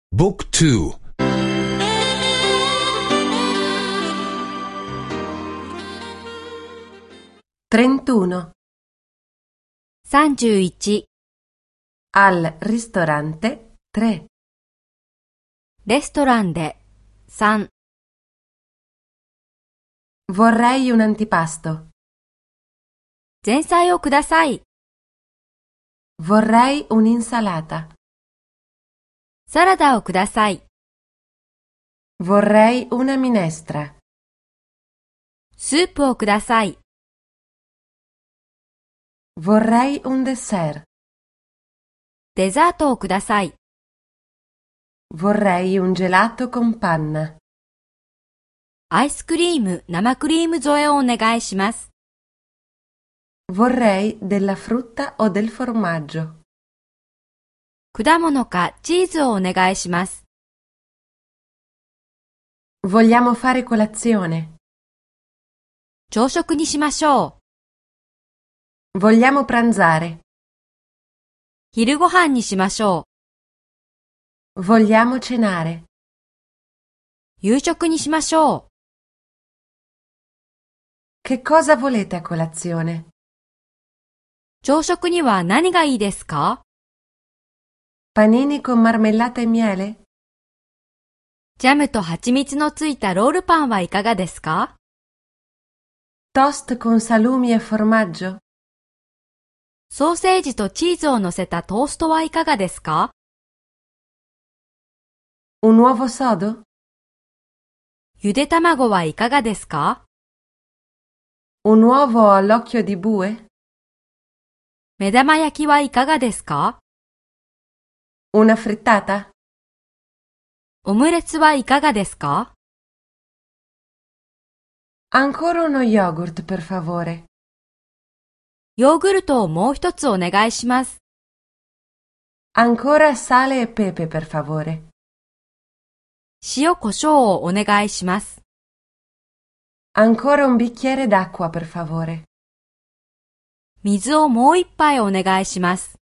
Book 2 31. 31 Al ristorante 3. レストランで3 Vorrei un antipasto. 前菜をください。 Vorrei un'insalata. サラダをください。 Vorrei una minestra. スープをください。 Vorrei un dessert. デザートをください。 Vorrei un gelato con panna. アイスクリーム、生クリーム添えをお願いします。 Vorrei della frutta o del formaggio. 果物かチーズをお願いします。 Vogliamo fare colazione. 朝食にしましょう。 Vogliamo pranzare. 昼ご飯にしましょう。 Vogliamo cenare. 夕食にしましょう。 Che cosa volete a colazione? 朝食には何がいいですか？ Panini con marmellata e miele? ジャムと蜂蜜のついたロールパンはいかがですか？ Toast con salumi e formaggio? ソーセージとチーズを乗せたトーストはいかがですか？ Un uovo sodo? ゆで卵はいかがですか？ Un uovo all'occhio di bue? 目玉焼きはいかがですか？ Una frittata? オムレツはいかがですか？ Ancora uno yogurt, per favore. ヨーグルトをもう一つお願いします。 Ancora sale e pepe, per favore. 塩コショウをお願いします。 Ancora un bicchiere d'acqua, per favore. 水をもう一杯お願いします。